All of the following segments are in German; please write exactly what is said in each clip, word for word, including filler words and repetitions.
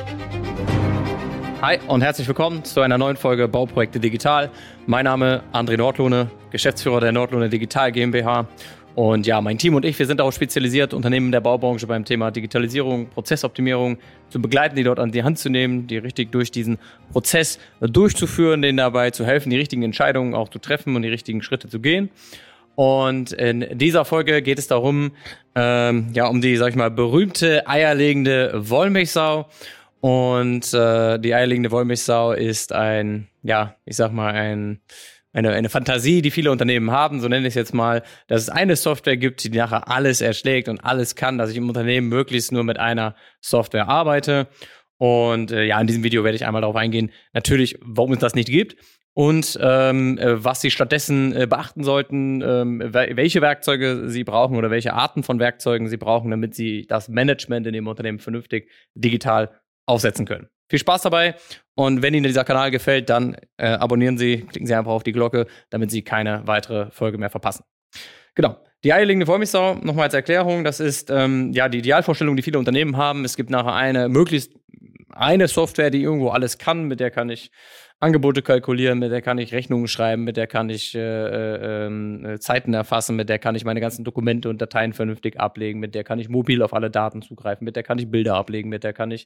Hi und herzlich willkommen zu einer neuen Folge Bauprojekte Digital. Mein Name ist André Nordlohne, Geschäftsführer der Nordlohne Digital GmbH. Und ja, mein Team und ich, wir sind darauf spezialisiert, Unternehmen der Baubranche beim Thema Digitalisierung, Prozessoptimierung zu begleiten, die dort an die Hand zu nehmen, die richtig durch diesen Prozess durchzuführen, denen dabei zu helfen, die richtigen Entscheidungen auch zu treffen und die richtigen Schritte zu gehen. Und in dieser Folge geht es darum, ähm, ja, um die, sag ich mal, berühmte eierlegende Wollmilchsau. Und äh, die eierlegende Wollmilchsau ist ein, ja, ich sag mal, ein, eine, eine Fantasie, die viele Unternehmen haben, so nenne ich es jetzt mal, dass es eine Software gibt, die nachher alles erschlägt und alles kann, dass ich im Unternehmen möglichst nur mit einer Software arbeite. Und äh, ja, in diesem Video werde ich einmal darauf eingehen, natürlich, warum es das nicht gibt und ähm, was Sie stattdessen äh, beachten sollten, ähm, welche Werkzeuge Sie brauchen oder welche Arten von Werkzeugen Sie brauchen, damit Sie das Management in Ihrem Unternehmen vernünftig digital aufsetzen können. Viel Spaß dabei und wenn Ihnen dieser Kanal gefällt, dann äh, abonnieren Sie, klicken Sie einfach auf die Glocke, damit Sie keine weitere Folge mehr verpassen. Genau, die eierlegende Wollmilchsau, nochmal als Erklärung, das ist ähm, ja die Idealvorstellung, die viele Unternehmen haben. Es gibt nachher eine, möglichst eine Software, die irgendwo alles kann, mit der kann ich Angebote kalkulieren, mit der kann ich Rechnungen schreiben, mit der kann ich äh, äh, Zeiten erfassen, mit der kann ich meine ganzen Dokumente und Dateien vernünftig ablegen, mit der kann ich mobil auf alle Daten zugreifen, mit der kann ich Bilder ablegen, mit der kann ich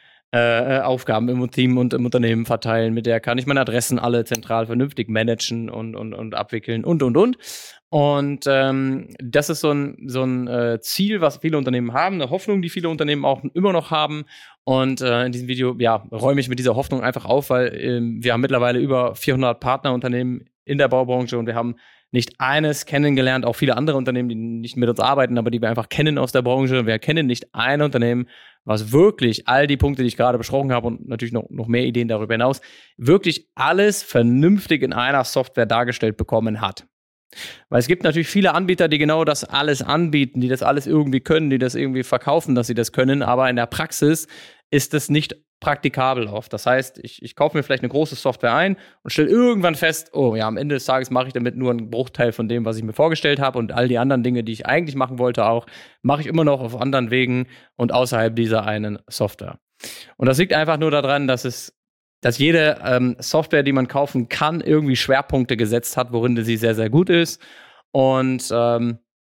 Äh, Aufgaben im Team und im Unternehmen verteilen, mit der kann ich meine Adressen alle zentral vernünftig managen und, und, und abwickeln und, und, und. Und ähm, das ist so ein, so ein äh, Ziel, was viele Unternehmen haben, eine Hoffnung, die viele Unternehmen auch immer noch haben. Und äh, in diesem Video, ja, räume ich mit dieser Hoffnung einfach auf, weil äh, wir haben mittlerweile über vierhundert Partnerunternehmen in der Baubranche und wir haben nicht eines kennengelernt, auch viele andere Unternehmen, die nicht mit uns arbeiten, aber die wir einfach kennen aus der Branche. Wir kennen nicht ein Unternehmen, was wirklich all die Punkte, die ich gerade besprochen habe und natürlich noch, noch mehr Ideen darüber hinaus, wirklich alles vernünftig in einer Software dargestellt bekommen hat. Weil es gibt natürlich viele Anbieter, die genau das alles anbieten, die das alles irgendwie können, die das irgendwie verkaufen, dass sie das können, aber in der Praxis ist es nicht praktikabel oft. Das heißt, ich, ich kaufe mir vielleicht eine große Software ein und stelle irgendwann fest, oh ja, am Ende des Tages mache ich damit nur einen Bruchteil von dem, was ich mir vorgestellt habe und all die anderen Dinge, die ich eigentlich machen wollte auch, mache ich immer noch auf anderen Wegen und außerhalb dieser einen Software. Und das liegt einfach nur daran, dass es dass jede ähm, Software, die man kaufen kann, irgendwie Schwerpunkte gesetzt hat, worin sie sehr, sehr gut ist. Und, ähm,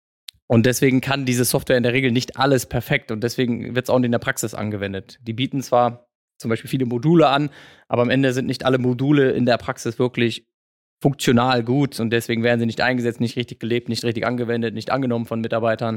und deswegen kann diese Software in der Regel nicht alles perfekt. Und deswegen wird es auch nicht in der Praxis angewendet. Die bieten zwar zum Beispiel viele Module an, aber am Ende sind nicht alle Module in der Praxis wirklich funktional gut. Und deswegen werden sie nicht eingesetzt, nicht richtig gelebt, nicht richtig angewendet, nicht angenommen von Mitarbeitern,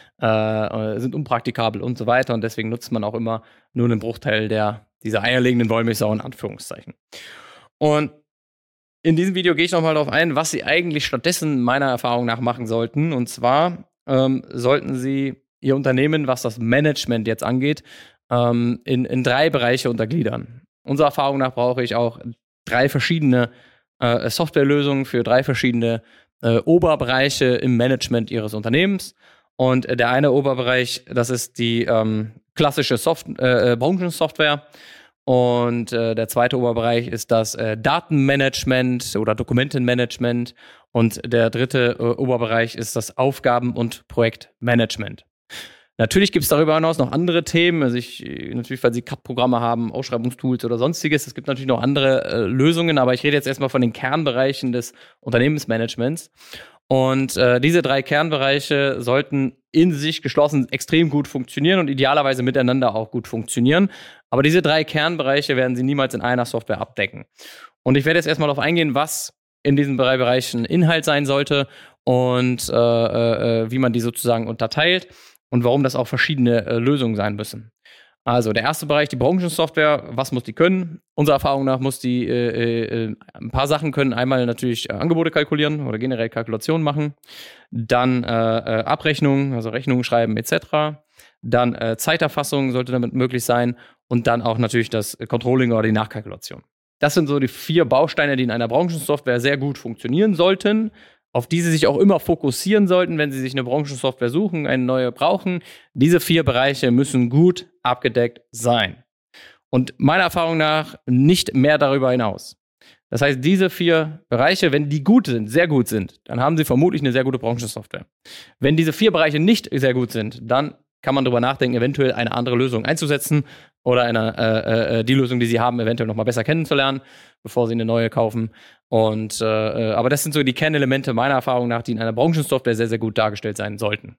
äh, sind unpraktikabel und so weiter. Und deswegen nutzt man auch immer nur einen Bruchteil der diese eierlegenden Wollmilchsau in Anführungszeichen. Und in diesem Video gehe ich nochmal darauf ein, was Sie eigentlich stattdessen meiner Erfahrung nach machen sollten. Und zwar ähm, sollten Sie Ihr Unternehmen, was das Management jetzt angeht, ähm, in, in drei Bereiche untergliedern. Unserer Erfahrung nach brauche ich auch drei verschiedene äh, Softwarelösungen für drei verschiedene äh, Oberbereiche im Management Ihres Unternehmens. Und äh, der eine Oberbereich, das ist die ähm, klassische Soft- äh, Branchensoftware. Und äh, der zweite Oberbereich ist das äh, Datenmanagement oder Dokumentenmanagement. Und der dritte äh, Oberbereich ist das Aufgaben- und Projektmanagement. Natürlich gibt es darüber hinaus noch andere Themen. Also ich, natürlich, weil Sie C A D-Programme haben, Ausschreibungstools oder sonstiges. Es gibt natürlich noch andere äh, Lösungen, aber ich rede jetzt erstmal von den Kernbereichen des Unternehmensmanagements. Und äh, diese drei Kernbereiche sollten in sich geschlossen extrem gut funktionieren und idealerweise miteinander auch gut funktionieren. Aber diese drei Kernbereiche werden Sie niemals in einer Software abdecken. Und ich werde jetzt erstmal darauf eingehen, was in diesen drei Bereichen Inhalt sein sollte und äh, äh, wie man die sozusagen unterteilt und warum das auch verschiedene äh, Lösungen sein müssen. Also der erste Bereich, die Branchensoftware, was muss die können? Unserer Erfahrung nach muss die äh, äh, ein paar Sachen können. Einmal natürlich äh, Angebote kalkulieren oder generell Kalkulationen machen. Dann äh, äh, Abrechnungen, also Rechnungen schreiben et cetera. Dann äh, Zeiterfassung sollte damit möglich sein. Und dann auch natürlich das Controlling oder die Nachkalkulation. Das sind so die vier Bausteine, die in einer Branchensoftware sehr gut funktionieren sollten, auf die Sie sich auch immer fokussieren sollten, wenn Sie sich eine Branchensoftware suchen, eine neue brauchen. Diese vier Bereiche müssen gut abgedeckt sein. Und meiner Erfahrung nach nicht mehr darüber hinaus. Das heißt, diese vier Bereiche, wenn die gut sind, sehr gut sind, dann haben Sie vermutlich eine sehr gute Branchensoftware. Wenn diese vier Bereiche nicht sehr gut sind, dann kann man darüber nachdenken, eventuell eine andere Lösung einzusetzen oder eine, äh, äh, die Lösung, die sie haben, eventuell nochmal besser kennenzulernen, bevor sie eine neue kaufen. Und, äh, aber das sind so die Kernelemente meiner Erfahrung nach, die in einer Branchensoftware sehr, sehr gut dargestellt sein sollten.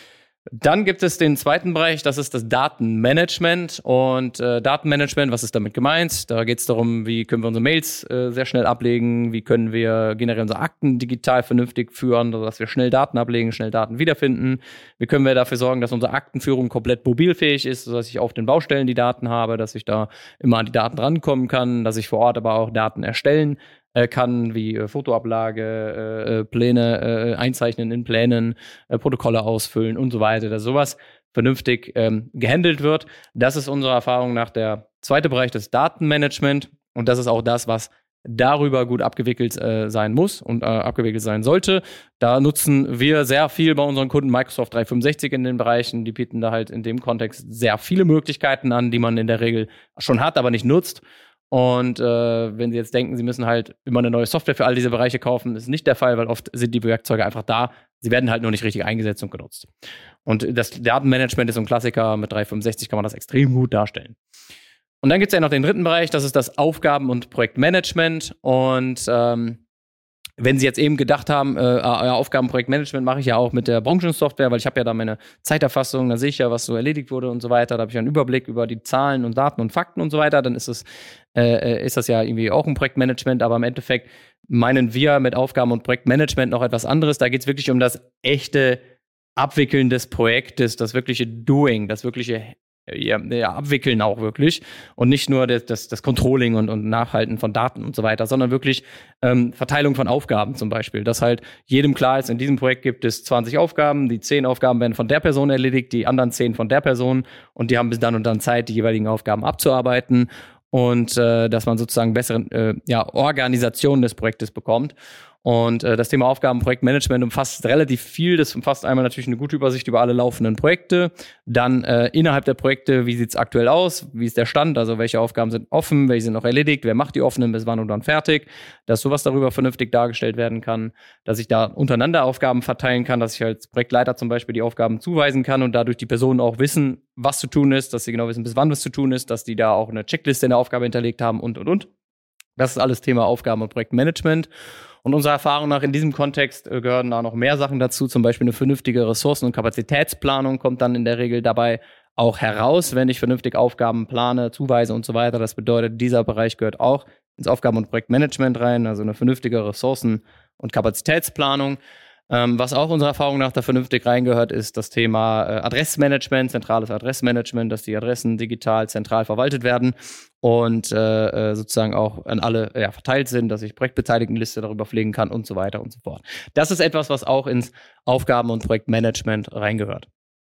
Dann gibt es den zweiten Bereich, das ist das Datenmanagement. Und äh, Datenmanagement, was ist damit gemeint? Da geht es darum, wie können wir unsere Mails äh, sehr schnell ablegen, wie können wir generell unsere Akten digital vernünftig führen, sodass wir schnell Daten ablegen, schnell Daten wiederfinden. Wie können wir dafür sorgen, dass unsere Aktenführung komplett mobilfähig ist, sodass ich auf den Baustellen die Daten habe, dass ich da immer an die Daten rankommen kann, dass ich vor Ort aber auch Daten erstellen kann, wie äh, Fotoablage, äh, Pläne äh, einzeichnen in Plänen, äh, Protokolle ausfüllen und so weiter, dass sowas vernünftig ähm, gehandelt wird. Das ist unserer Erfahrung nach der zweite Bereich, das Datenmanagement. Und das ist auch das, was darüber gut abgewickelt äh, sein muss und äh, abgewickelt sein sollte. Da nutzen wir sehr viel bei unseren Kunden Microsoft dreihundertfünfundsechzig in den Bereichen. Die bieten da halt in dem Kontext sehr viele Möglichkeiten an, die man in der Regel schon hat, aber nicht nutzt. Und äh, wenn Sie jetzt denken, Sie müssen halt immer eine neue Software für all diese Bereiche kaufen, ist nicht der Fall, weil oft sind die Werkzeuge einfach da. Sie werden halt nur nicht richtig eingesetzt und genutzt. Und das Datenmanagement ist so ein Klassiker. Mit dreihundertfünfundsechzig kann man das extrem gut darstellen. Und dann gibt es ja noch den dritten Bereich, das ist das Aufgaben- und Projektmanagement. Und ähm, wenn Sie jetzt eben gedacht haben, äh, ja, Aufgabenprojektmanagement mache ich ja auch mit der Branchensoftware, weil ich habe ja da meine Zeiterfassung, da sehe ich ja, was so erledigt wurde und so weiter, da habe ich ja einen Überblick über die Zahlen und Daten und Fakten und so weiter, dann ist es, äh, ist das ja irgendwie auch ein Projektmanagement, aber im Endeffekt meinen wir mit Aufgaben- und Projektmanagement noch etwas anderes. Da geht es wirklich um das echte Abwickeln des Projektes, das wirkliche Doing, das wirkliche Ja, ja, abwickeln auch wirklich und nicht nur das, das, das Controlling und, und Nachhalten von Daten und so weiter, sondern wirklich ähm, Verteilung von Aufgaben zum Beispiel, dass halt jedem klar ist, in diesem Projekt gibt es zwanzig Aufgaben, die zehn Aufgaben werden von der Person erledigt, die anderen zehn von der Person und die haben bis dann und dann Zeit, die jeweiligen Aufgaben abzuarbeiten und äh, dass man sozusagen bessere äh, ja, Organisation des Projektes bekommt. Und äh, das Thema Aufgabenprojektmanagement umfasst relativ viel. Das umfasst einmal natürlich eine gute Übersicht über alle laufenden Projekte. Dann äh, innerhalb der Projekte, wie sieht es aktuell aus? Wie ist der Stand? Also welche Aufgaben sind offen? Welche sind noch erledigt? Wer macht die offenen? Bis wann und wann fertig? Dass sowas darüber vernünftig dargestellt werden kann. Dass ich da untereinander Aufgaben verteilen kann. Dass ich als Projektleiter zum Beispiel die Aufgaben zuweisen kann und dadurch die Personen auch wissen, was zu tun ist. Dass sie genau wissen, bis wann was zu tun ist. Dass die da auch eine Checkliste in der Aufgabe hinterlegt haben und, und, und. Das ist alles Thema Aufgaben- und Projektmanagement. Und unserer Erfahrung nach in diesem Kontext äh, gehören da noch mehr Sachen dazu. Zum Beispiel eine vernünftige Ressourcen- und Kapazitätsplanung kommt dann in der Regel dabei auch heraus, wenn ich vernünftig Aufgaben plane, zuweise und so weiter. Das bedeutet, dieser Bereich gehört auch ins Aufgaben- und Projektmanagement rein, also eine vernünftige Ressourcen- und Kapazitätsplanung. Ähm, was auch unserer Erfahrung nach da vernünftig reingehört, ist das Thema äh, Adressmanagement, zentrales Adressmanagement, dass die Adressen digital zentral verwaltet werden und äh, sozusagen auch an alle ja, verteilt sind, dass ich Projektbeteiligtenliste darüber pflegen kann und so weiter und so fort. Das ist etwas, was auch ins Aufgaben- und Projektmanagement reingehört.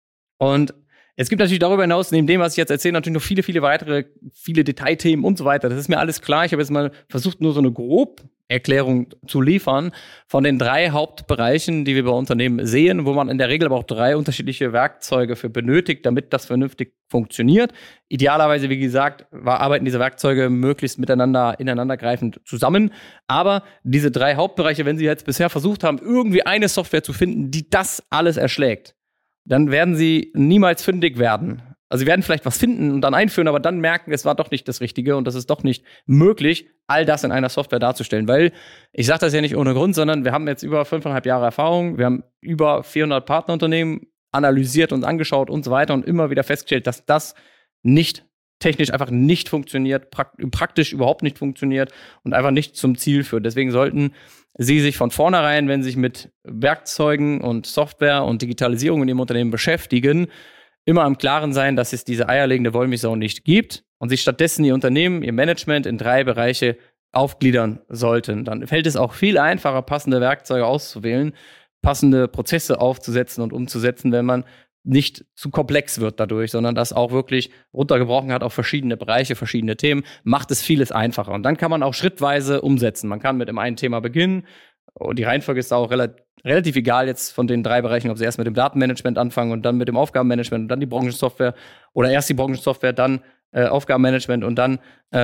Und es gibt natürlich darüber hinaus, neben dem, was ich jetzt erzähle, natürlich noch viele, viele weitere, viele Detailthemen und so weiter. Das ist mir alles klar. Ich habe jetzt mal versucht, nur so eine grob Erklärung zu liefern von den drei Hauptbereichen, die wir bei Unternehmen sehen, wo man in der Regel aber auch drei unterschiedliche Werkzeuge für benötigt, damit das vernünftig funktioniert. Idealerweise, wie gesagt, arbeiten diese Werkzeuge möglichst miteinander, ineinandergreifend zusammen. Aber diese drei Hauptbereiche, wenn Sie jetzt bisher versucht haben, irgendwie eine Software zu finden, die das alles erschlägt, dann werden Sie niemals fündig werden. Also Sie werden vielleicht was finden und dann einführen, aber dann merken, es war doch nicht das Richtige und das ist doch nicht möglich, all das in einer Software darzustellen. Weil, ich sage das ja nicht ohne Grund, sondern wir haben jetzt über fünfeinhalb Jahre Erfahrung, wir haben über vierhundert Partnerunternehmen analysiert und angeschaut und so weiter und immer wieder festgestellt, dass das nicht technisch einfach nicht funktioniert, praktisch überhaupt nicht funktioniert und einfach nicht zum Ziel führt. Deswegen sollten Sie sich von vornherein, wenn Sie sich mit Werkzeugen und Software und Digitalisierung in Ihrem Unternehmen beschäftigen, immer im Klaren sein, dass es diese eierlegende Wollmilchsau nicht gibt und sich stattdessen Ihr Unternehmen, Ihr Management in drei Bereiche aufgliedern sollten. Dann fällt es auch viel einfacher, passende Werkzeuge auszuwählen, passende Prozesse aufzusetzen und umzusetzen, wenn man nicht zu komplex wird dadurch, sondern das auch wirklich runtergebrochen hat auf verschiedene Bereiche, verschiedene Themen, macht es vieles einfacher. Und dann kann man auch schrittweise umsetzen. Man kann mit dem einen Thema beginnen. Und die Reihenfolge ist auch relativ, relativ egal jetzt von den drei Bereichen, ob Sie erst mit dem Datenmanagement anfangen und dann mit dem Aufgabenmanagement und dann die Branchensoftware oder erst die Branchensoftware, dann äh, Aufgabenmanagement und dann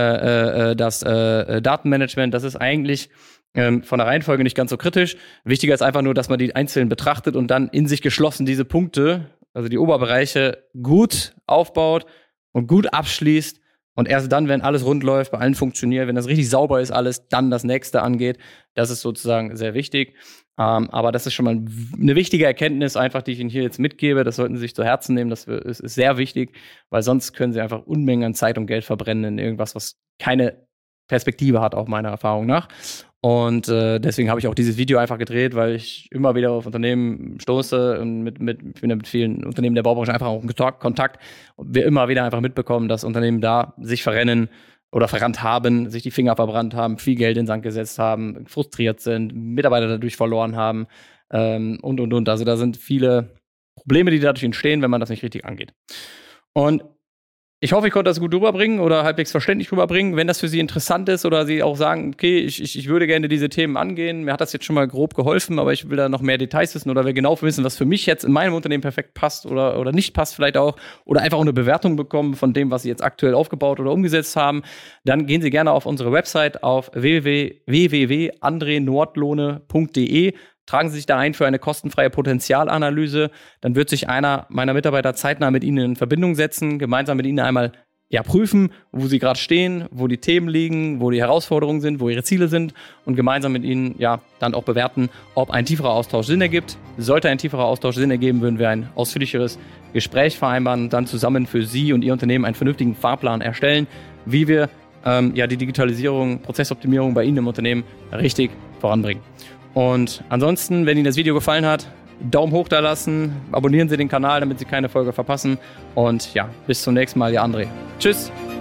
äh, äh, das äh, Datenmanagement. Das ist eigentlich ähm, von der Reihenfolge nicht ganz so kritisch. Wichtiger ist einfach nur, dass man die einzeln betrachtet und dann in sich geschlossen diese Punkte also die Oberbereiche, gut aufbaut und gut abschließt. Und erst dann, wenn alles rund läuft, bei allen funktioniert, wenn das richtig sauber ist alles, dann das nächste angeht. Das ist sozusagen sehr wichtig. Ähm, aber das ist schon mal eine wichtige Erkenntnis, einfach, die ich Ihnen hier jetzt mitgebe. Das sollten Sie sich zu Herzen nehmen. Das ist sehr wichtig, weil sonst können Sie einfach Unmengen an Zeit und Geld verbrennen in irgendwas, was keine Perspektive hat, auch meiner Erfahrung nach. Und äh, deswegen habe ich auch dieses Video einfach gedreht, weil ich immer wieder auf Unternehmen stoße und mit, mit, ich bin ja mit vielen Unternehmen der Baubranche einfach auch in Kontakt und wir immer wieder einfach mitbekommen, dass Unternehmen da sich verrennen oder verrannt haben, sich die Finger verbrannt haben, viel Geld in den Sand gesetzt haben, frustriert sind, Mitarbeiter dadurch verloren haben ähm, und, und, und. Also da sind viele Probleme, die dadurch entstehen, wenn man das nicht richtig angeht. Und ich hoffe, ich konnte das gut rüberbringen oder halbwegs verständlich rüberbringen. Wenn das für Sie interessant ist oder Sie auch sagen, okay, ich, ich, ich würde gerne diese Themen angehen, mir hat das jetzt schon mal grob geholfen, aber ich will da noch mehr Details wissen oder will genau wissen, was für mich jetzt in meinem Unternehmen perfekt passt oder, oder nicht passt vielleicht auch oder einfach auch eine Bewertung bekommen von dem, was Sie jetzt aktuell aufgebaut oder umgesetzt haben, dann gehen Sie gerne auf unsere Website auf w w w punkt andre nordlohne punkt d e. Tragen Sie sich da ein für eine kostenfreie Potenzialanalyse. Dann wird sich einer meiner Mitarbeiter zeitnah mit Ihnen in Verbindung setzen, gemeinsam mit Ihnen einmal ja, prüfen, wo Sie gerade stehen, wo die Themen liegen, wo die Herausforderungen sind, wo Ihre Ziele sind und gemeinsam mit Ihnen ja dann auch bewerten, ob ein tieferer Austausch Sinn ergibt. Sollte ein tieferer Austausch Sinn ergeben, würden wir ein ausführlicheres Gespräch vereinbaren und dann zusammen für Sie und Ihr Unternehmen einen vernünftigen Fahrplan erstellen, wie wir ähm, ja, die Digitalisierung, Prozessoptimierung bei Ihnen im Unternehmen richtig voranbringen. Und ansonsten, wenn Ihnen das Video gefallen hat, Daumen hoch da lassen, abonnieren Sie den Kanal, damit Sie keine Folge verpassen. Und ja, bis zum nächsten Mal, Ihr André. Tschüss!